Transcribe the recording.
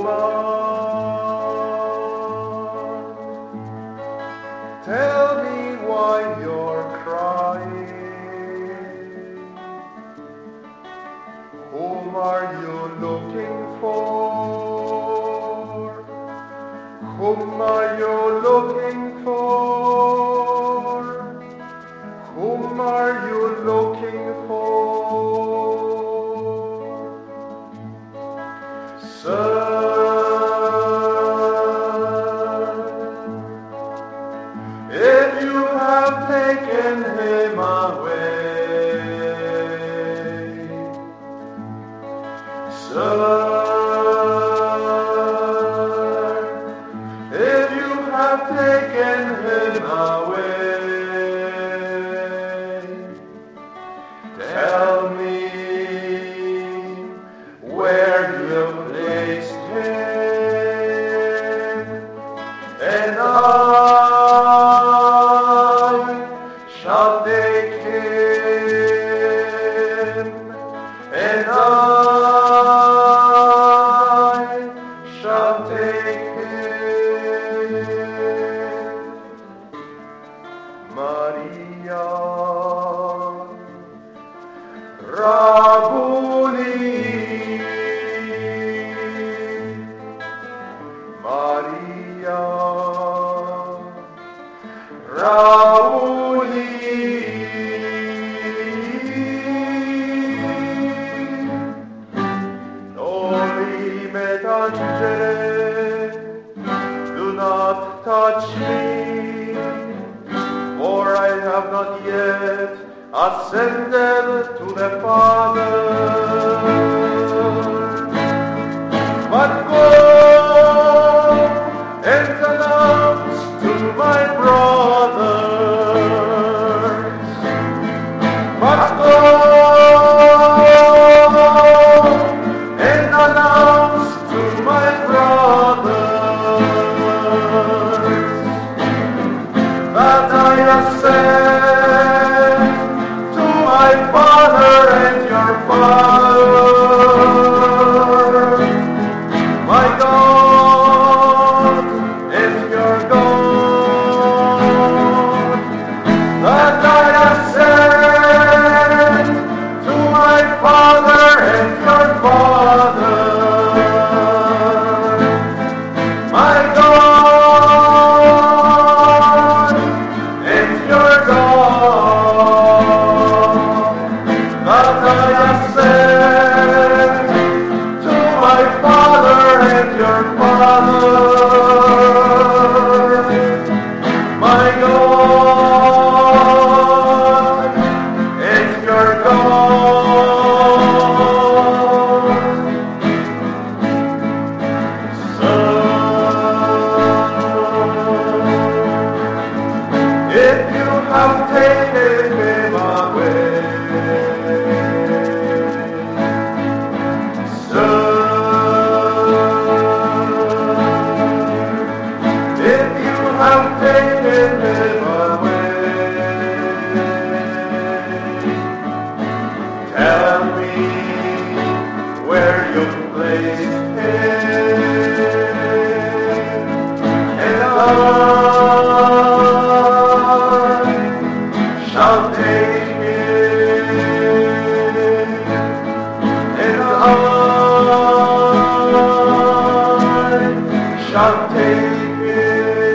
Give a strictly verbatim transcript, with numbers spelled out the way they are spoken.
Tell me why you're crying. Whom are you looking for? Whom are you looking for? Whom are you looking for? Sir, if you have taken him away, Sir, if you have taken him away, tell me where you placed him, and I shall take him, and I shall take him. Maria, Rabuni, Maria, Rabuni, Noli me tangere, do not touch me, for I have not yet ascended to the Father. But go and announce to my brothers. But go and announce to my brothers that I ascend to my Father and your Father, my God and your God, that I ascend to my Father and your Father, my God and your God, that I ascend to my Father and your Father, my God and your God. Son, if you have taken him away, if you have taken him away, tell me where you placed him, and I shall take him, and I shall take him.